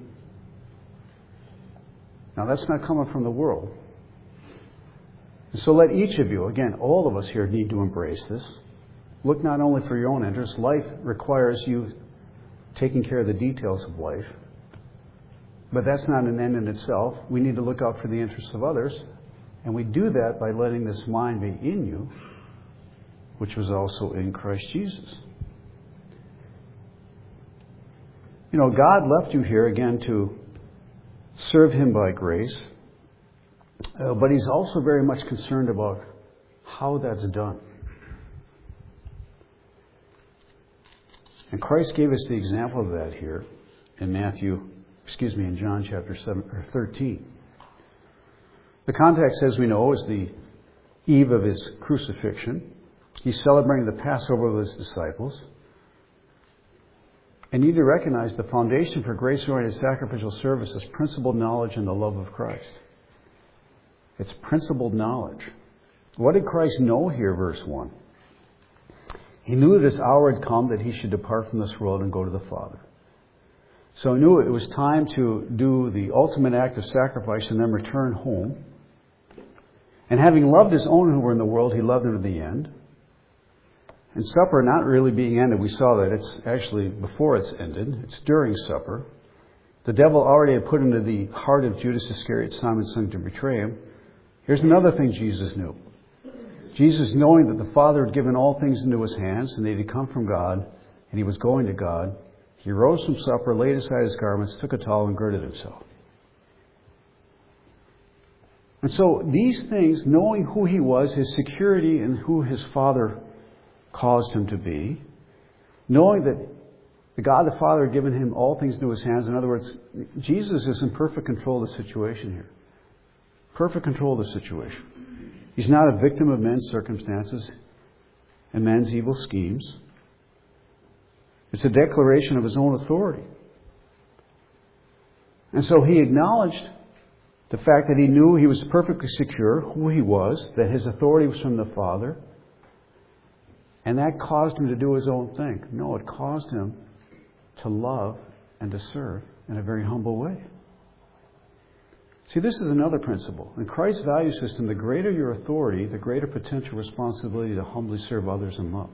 Now, that's not coming from the world. And so let each of you, again, all of us here need to embrace this. Look not only for your own interests. Life requires you taking care of the details of life. But that's not an end in itself. We need to look out for the interests of others. And we do that by letting this mind be in you, which was also in Christ Jesus. You know, God left you here, again, to serve him by grace. Uh, but he's also very much concerned about how that's done. And Christ gave us the example of that here in Matthew, excuse me, in John chapter seven or thirteen. The context, as we know, is the eve of his crucifixion. He's celebrating the Passover with his disciples. And you need to recognize the foundation for grace-oriented sacrificial service is principled knowledge and the love of Christ. It's principled knowledge. What did Christ know here, verse one? He knew that his hour had come that he should depart from this world and go to the Father. So he knew it was time to do the ultimate act of sacrifice and then return home. And having loved his own who were in the world, he loved them to the end. And supper not really being ended, we saw that it's actually before it's ended. It's during supper. The devil already had put into the heart of Judas Iscariot, Simon's son, to betray him. Here's another thing Jesus knew. Jesus, knowing that the Father had given all things into his hands and that he had come from God and he was going to God, he rose from supper, laid aside his garments, took a towel and girded himself. And so these things, knowing who he was, his security and who his Father caused him to be, knowing that the God the Father had given him all things into his hands. In other words, Jesus is in perfect control of the situation here. Perfect control of the situation. He's not a victim of men's circumstances and men's evil schemes. It's a declaration of his own authority. And so he acknowledged the fact that he knew he was perfectly secure, who he was, that his authority was from the Father. And that caused him to do his own thing. No, it caused him to love and to serve in a very humble way. See, this is another principle. In Christ's value system, the greater your authority, the greater potential responsibility to humbly serve others in love.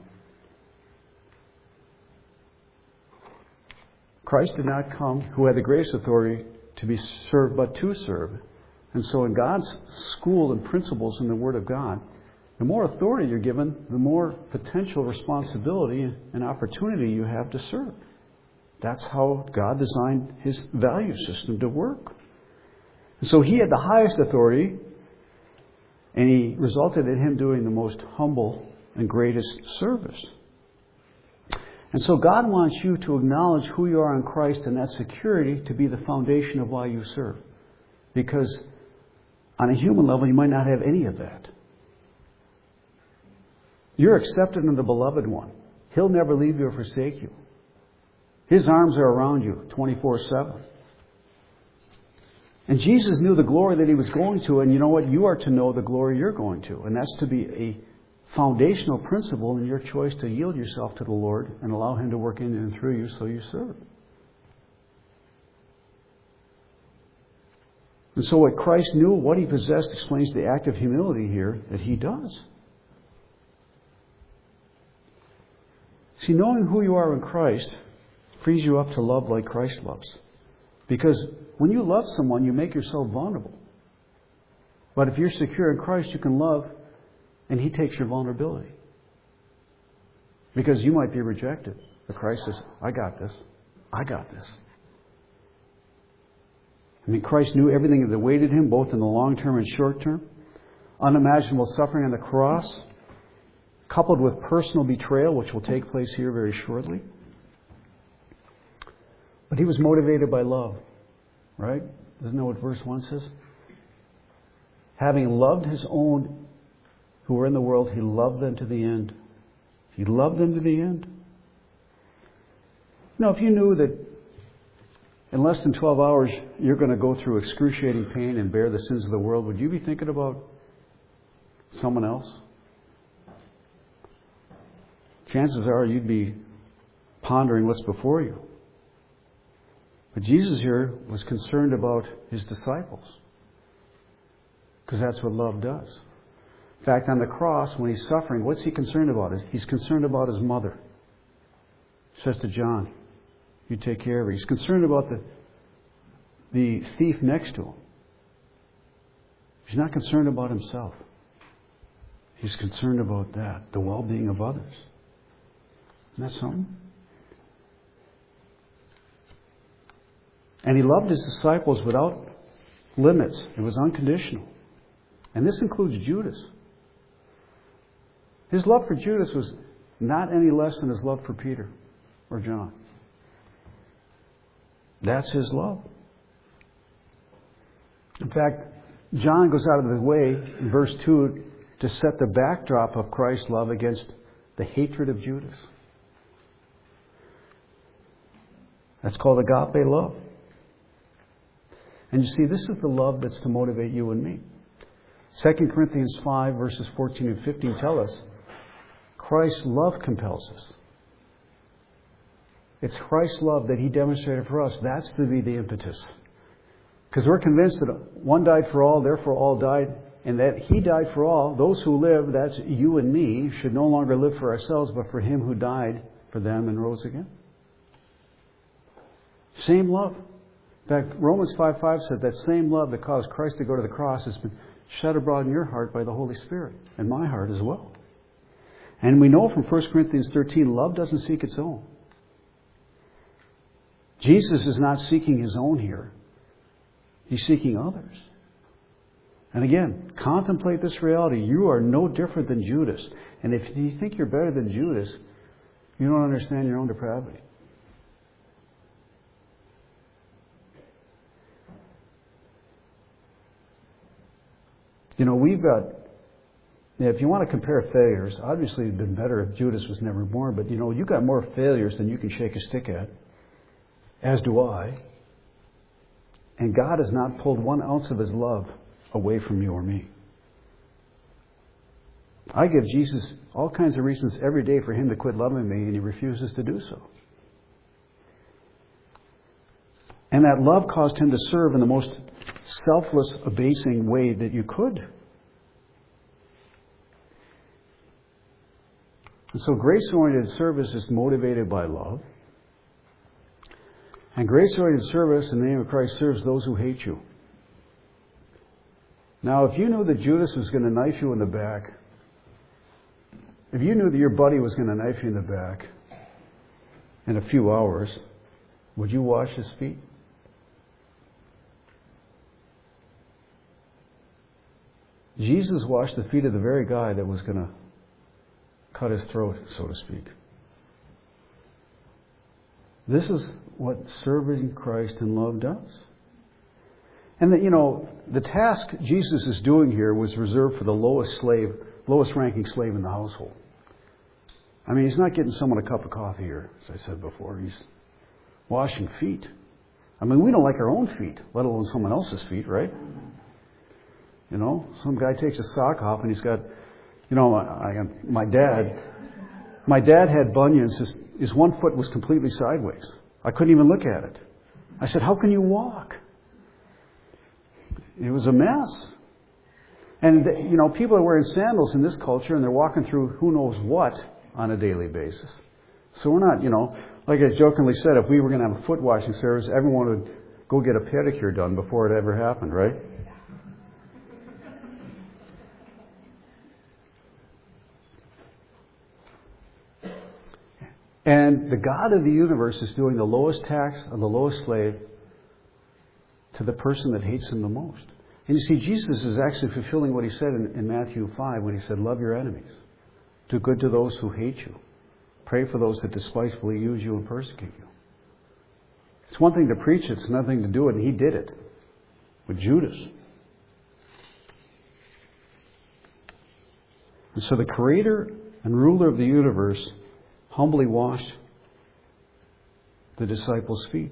Christ did not come, who had the greatest authority, to be served, but to serve. And so in God's school and principles in the Word of God, the more authority you're given, the more potential responsibility and opportunity you have to serve. That's how God designed his value system to work. And so he had the highest authority, and he resulted in him doing the most humble and greatest service. And so God wants you to acknowledge who you are in Christ and that security to be the foundation of why you serve. Because on a human level, you might not have any of that. You're accepted in the Beloved One. He'll never leave you or forsake you. His arms are around you twenty-four seven. And Jesus knew the glory that he was going to, and you know what? You are to know the glory you're going to. And that's to be a foundational principle in your choice to yield yourself to the Lord and allow him to work in and through you so you serve. And so what Christ knew, what he possessed, explains the act of humility here that he does. See, knowing who you are in Christ frees you up to love like Christ loves. Because when you love someone, you make yourself vulnerable. But if you're secure in Christ, you can love, and he takes your vulnerability. Because you might be rejected. But Christ says, I got this. I got this. I mean, Christ knew everything that awaited him, both in the long term and short term. Unimaginable suffering on the cross, coupled with personal betrayal, which will take place here very shortly. But he was motivated by love, right? Isn't that what verse one says? Having loved his own who were in the world, he loved them to the end. He loved them to the end. Now, if you knew that in less than twelve hours you're going to go through excruciating pain and bear the sins of the world, would you be thinking about someone else? Chances are you'd be pondering what's before you. But Jesus here was concerned about his disciples. Because that's what love does. In fact, on the cross, when he's suffering, what's he concerned about? He's concerned about his mother. He says to John, you take care of her. He's concerned about the, the thief next to him. He's not concerned about himself. He's concerned about that, the well-being of others. Isn't that something? And he loved his disciples without limits. It was unconditional. And this includes Judas. His love for Judas was not any less than his love for Peter or John. That's his love. In fact, John goes out of the way in verse two to set the backdrop of Christ's love against the hatred of Judas. That's called agape love. And you see, this is the love that's to motivate you and me. Second Corinthians five, verses fourteen and fifteen tell us Christ's love compels us. It's Christ's love that he demonstrated for us. That's to be the impetus. Because we're convinced that one died for all, therefore all died, and that he died for all. Those who live, that's you and me, should no longer live for ourselves, but for him who died for them and rose again. Same love. In fact, Romans five five said that same love that caused Christ to go to the cross has been shed abroad in your heart by the Holy Spirit, and my heart as well. And we know from First Corinthians thirteen, love doesn't seek its own. Jesus is not seeking his own here. He's seeking others. And again, contemplate this reality. You are no different than Judas. And if you think you're better than Judas, you don't understand your own depravity. You know, we've got, if you want to compare failures, obviously it would have been better if Judas was never born, but you know, you've got more failures than you can shake a stick at, as do I. And God has not pulled one ounce of his love away from you or me. I give Jesus all kinds of reasons every day for him to quit loving me, and he refuses to do so. And that love caused him to serve in the most selfless, abasing way that you could. And so grace-oriented service is motivated by love. And grace-oriented service in the name of Christ serves those who hate you. Now, if you knew that Judas was going to knife you in the back, if you knew that your buddy was going to knife you in the back in a few hours, would you wash his feet? Jesus washed the feet of the very guy that was going to cut his throat, so to speak. This is what serving Christ in love does. And that, you know, the task Jesus is doing here was reserved for the lowest slave, lowest ranking slave in the household. I mean, he's not getting someone a cup of coffee here, as I said before. He's washing feet. I mean, we don't like our own feet, let alone someone else's feet, right? You know, some guy takes his sock off and he's got, you know, I, I, my dad, my dad had bunions. His, his one foot was completely sideways. I couldn't even look at it. I said, how can you walk? It was a mess. And, you know, people are wearing sandals in this culture and they're walking through who knows what on a daily basis. So we're not, you know, like I jokingly said, if we were going to have a foot washing service, everyone would go get a pedicure done before it ever happened, right? And the God of the universe is doing the lowest tax on the lowest slave to the person that hates him the most. And you see, Jesus is actually fulfilling what he said in, in Matthew five when he said, love your enemies. Do good to those who hate you. Pray for those that despitefully use you and persecute you. It's one thing to preach it, it's another thing to do it, and he did it with Judas. And so the creator and ruler of the universe humbly washed the disciples' feet.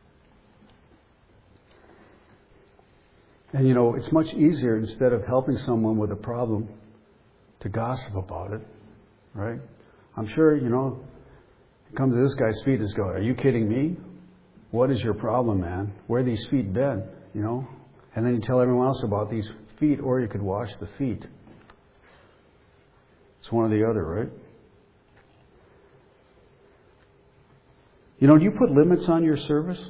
And you know, it's much easier, instead of helping someone with a problem, to gossip about it, right? I'm sure, you know, it comes to this guy's feet and go, are you kidding me? What is your problem, man? Where are these feet been? You know? And then you tell everyone else about these feet, or you could wash the feet. It's one or the other, right? You know, do you put limits on your service?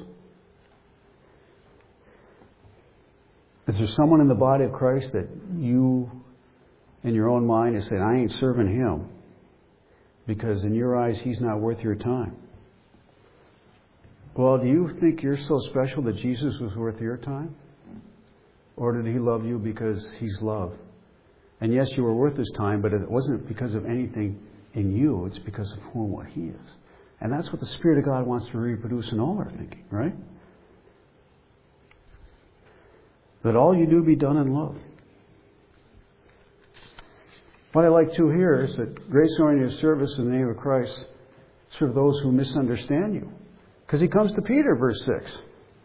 Is there someone in the body of Christ that you, in your own mind, is saying, I ain't serving him because in your eyes he's not worth your time? Well, do you think you're so special that Jesus was worth your time? Or did he love you because he's love? And yes, you were worth his time, but it wasn't because of anything in you. It's because of who and what he is. And that's what the Spirit of God wants to reproduce in all our thinking, right? That all you do be done in love. What I like too here is that grace-oriented service in the name of Christ serve those who misunderstand you. Because he comes to Peter, verse six.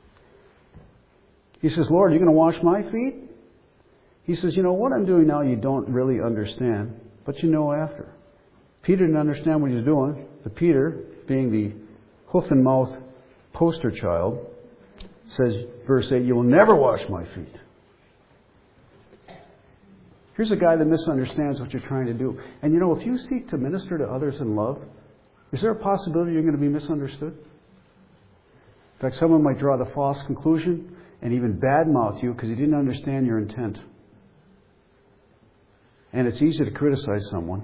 He says, Lord, are you going to wash my feet? He says, you know, what I'm doing now you don't really understand, but you know after. Peter didn't understand what he was doing. The Peter, being the hoof and mouth poster child, says, verse eight, you will never wash my feet. Here's a guy that misunderstands what you're trying to do. And you know, if you seek to minister to others in love, is there a possibility you're going to be misunderstood? In fact, someone might draw the false conclusion and even badmouth you because he didn't understand your intent. And it's easy to criticize someone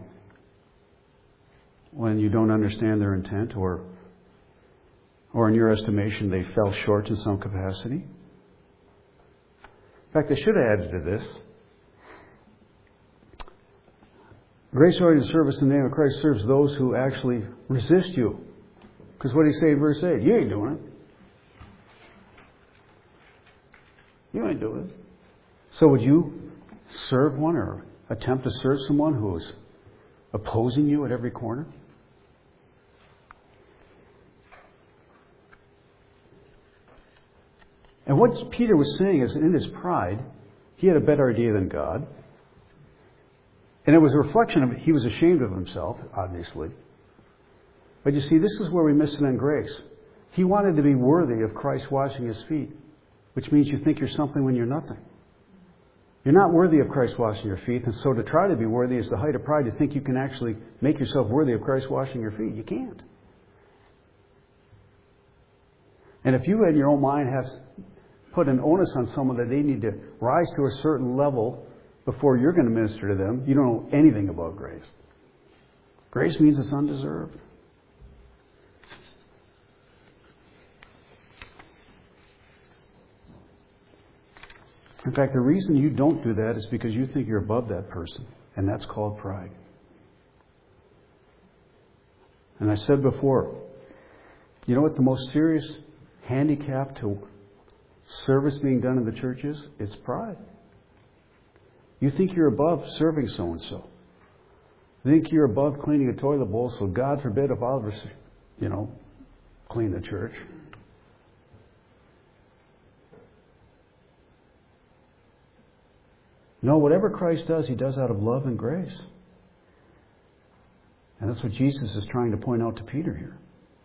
when you don't understand their intent, or or in your estimation they fell short in some capacity. In fact, I should have added to this. Grace-oriented service in the name of Christ serves those who actually resist you. Because what did he say in verse eight? You ain't doing it. You ain't doing it. So would you serve one or attempt to serve someone who is opposing you at every corner? And what Peter was saying is, in his pride, he had a better idea than God. And it was a reflection of, he was ashamed of himself, obviously. But you see, this is where we miss it in grace. He wanted to be worthy of Christ washing his feet, which means you think you're something when you're nothing. You're not worthy of Christ washing your feet, and so to try to be worthy is the height of pride, to think you can actually make yourself worthy of Christ washing your feet. You can't. And if you in your own mind have put an onus on someone that they need to rise to a certain level before you're going to minister to them, you don't know anything about grace. Grace means it's undeserved. In fact, the reason you don't do that is because you think you're above that person, and that's called pride. And I said before, you know what the most serious handicap to service being done in the church is? It's pride. You think you're above serving so-and-so. You think you're above cleaning a toilet bowl, so God forbid if I'll ever, you know, clean the church. No, whatever Christ does, He does out of love and grace. And that's what Jesus is trying to point out to Peter here.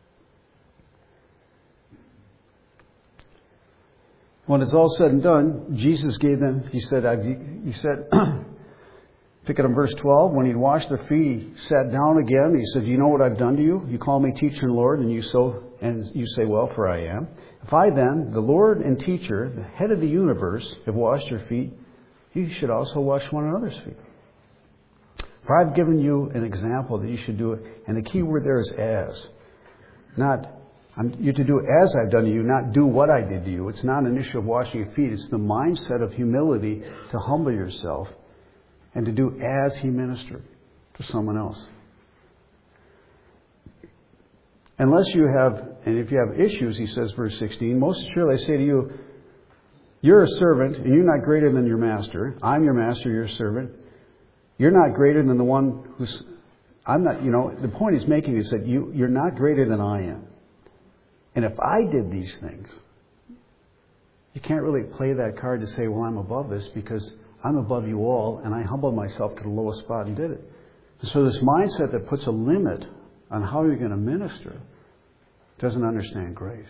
When it's all said and done, Jesus gave them, He said, I've, He said, pick it up in verse twelve, when He'd washed their feet, He sat down again. He said, you know what I've done to you? You call me teacher and Lord, and you so and you say, well, for I am. If I then, the Lord and teacher, the head of the universe, have washed your feet, you should also wash one another's feet. For I've given you an example that you should do it. And the key word there is as. Not, I'm, you're to do as I've done to you, not do what I did to you. It's not an issue of washing your feet. It's the mindset of humility to humble yourself and to do as He ministered to someone else. Unless you have, and if you have issues, He says, verse sixteen, most surely I say to you, you're a servant and you're not greater than your master. I'm your master, you're a servant. You're not greater than the one who's, I'm not, you know, the point He's making is that you, you're not greater than I am. And if I did these things, you can't really play that card to say, well, I'm above this, because I'm above you all, and I humbled myself to the lowest spot and did it. And so this mindset that puts a limit on how you're going to minister doesn't understand grace.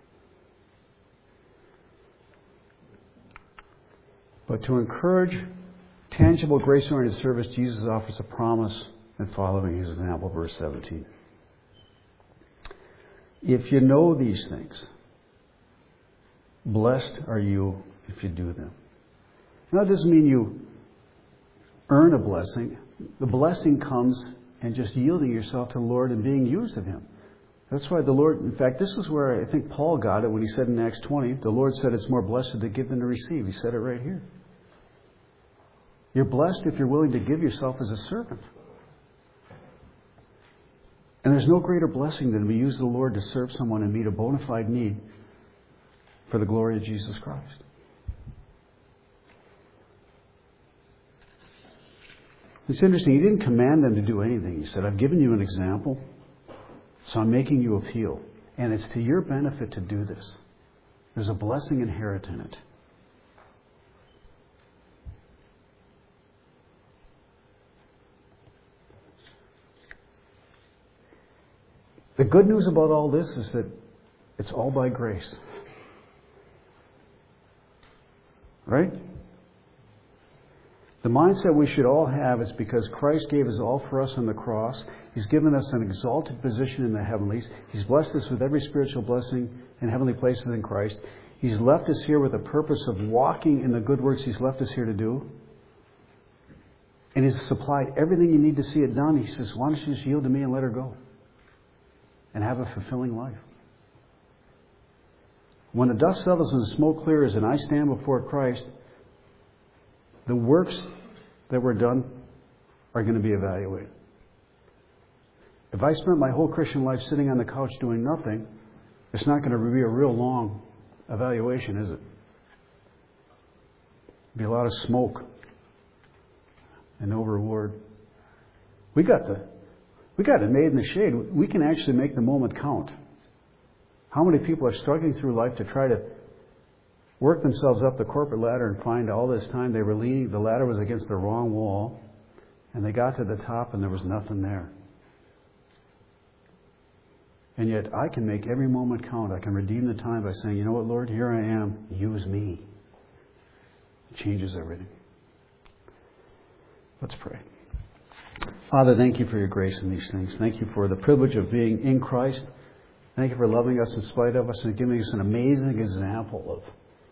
But to encourage tangible grace-oriented service, Jesus offers a promise in following His example, verse seventeen. If you know these things, blessed are you if you do them. Now, that doesn't mean you earn a blessing. The blessing comes in just yielding yourself to the Lord and being used of Him. That's why the Lord, in fact, this is where I think Paul got it when he said in Acts twenty, the Lord said it's more blessed to give than to receive. He said it right here. You're blessed if you're willing to give yourself as a servant. And there's no greater blessing than to be used of the Lord to serve someone and meet a bona fide need for the glory of Jesus Christ. It's interesting. He didn't command them to do anything. He said, I've given you an example, so I'm making you appeal. And it's to your benefit to do this. There's a blessing inherent in it. The good news about all this is that it's all by grace. Right? The mindset we should all have is because Christ gave His all for us on the cross. He's given us an exalted position in the heavenlies. He's blessed us with every spiritual blessing in heavenly places in Christ. He's left us here with a purpose of walking in the good works He's left us here to do. And He's supplied everything you need to see it done. He says, why don't you just yield to me and let her go? And have a fulfilling life. When the dust settles and the smoke clears and I stand before Christ, the works that were done are going to be evaluated. If I spent my whole Christian life sitting on the couch doing nothing, it's not going to be a real long evaluation, is it? It'll be a lot of smoke and no reward. We got the We got it made in the shade. We can actually make the moment count. How many people are struggling through life to try to work themselves up the corporate ladder and find all this time they were leaning, the ladder was against the wrong wall, and they got to the top and there was nothing there. And yet I can make every moment count. I can redeem the time by saying, you know what, Lord, here I am. Use me. It changes everything. Let's pray. Father, thank you for your grace in these things. Thank you for the privilege of being in Christ. Thank you for loving us in spite of us and giving us an amazing example of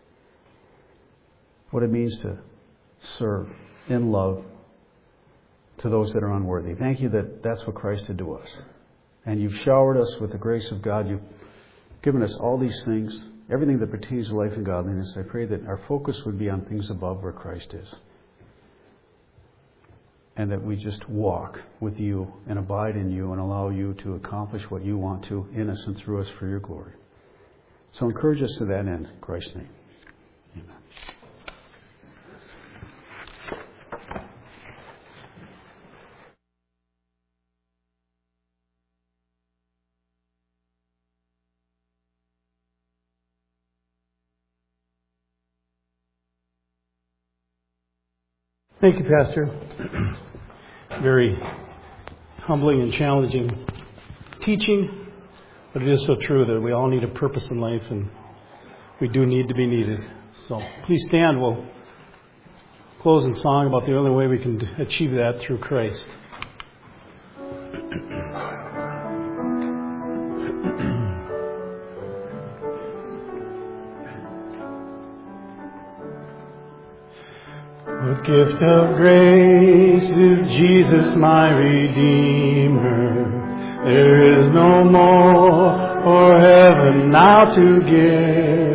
what it means to serve in love to those that are unworthy. Thank you that that's what Christ did to us. And you've showered us with the grace of God. You've given us all these things, everything that pertains to life and godliness. I pray that our focus would be on things above where Christ is. And that we just walk with you and abide in you and allow you to accomplish what you want to in us and through us for your glory. So encourage us to that end. In Christ's name. Amen. Thank you, Pastor. Very humbling and challenging teaching, but it is so true that we all need a purpose in life, and we do need to be needed. So please stand. We'll close in song about the only way we can achieve that through Christ. What gift of grace is Jesus my Redeemer? There is no more for heaven now to give.